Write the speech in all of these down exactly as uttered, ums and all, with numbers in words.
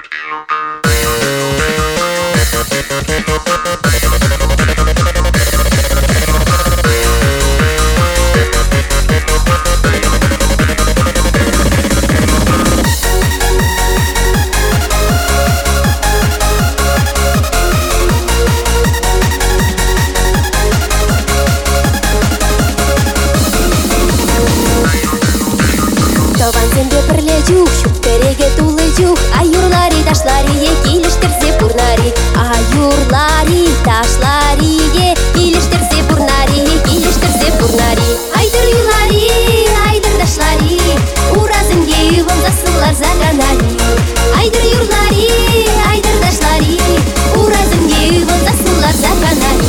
Juh, şükterege tулы juh, аюрлари ташлариге килиштерсе бурнари, аюрлари ташлариге килиштерсе бурнари, килиштерсе бурнари. Айдыр юлари, айдыр ташлари, уразымге вон засылар заганари. Айдыр юлари, айдыр ташлари, уразымге вон засылар заганари.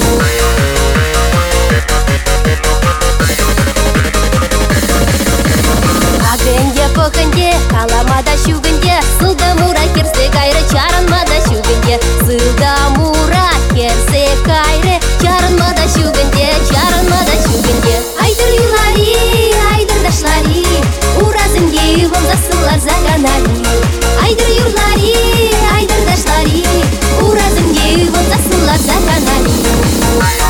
Поханде, каламада шугынде, сылда мура керсе кайры, чарынмада шугынде, сылда мура керсе кайры, чарынмада шугынде, чарынмада шугынде. Айдыр юлари, айдыр ташлари, уразымге вон засылар заганари. Айдыр юлари, айдыр ташлари, уразымге вон засылар заганари.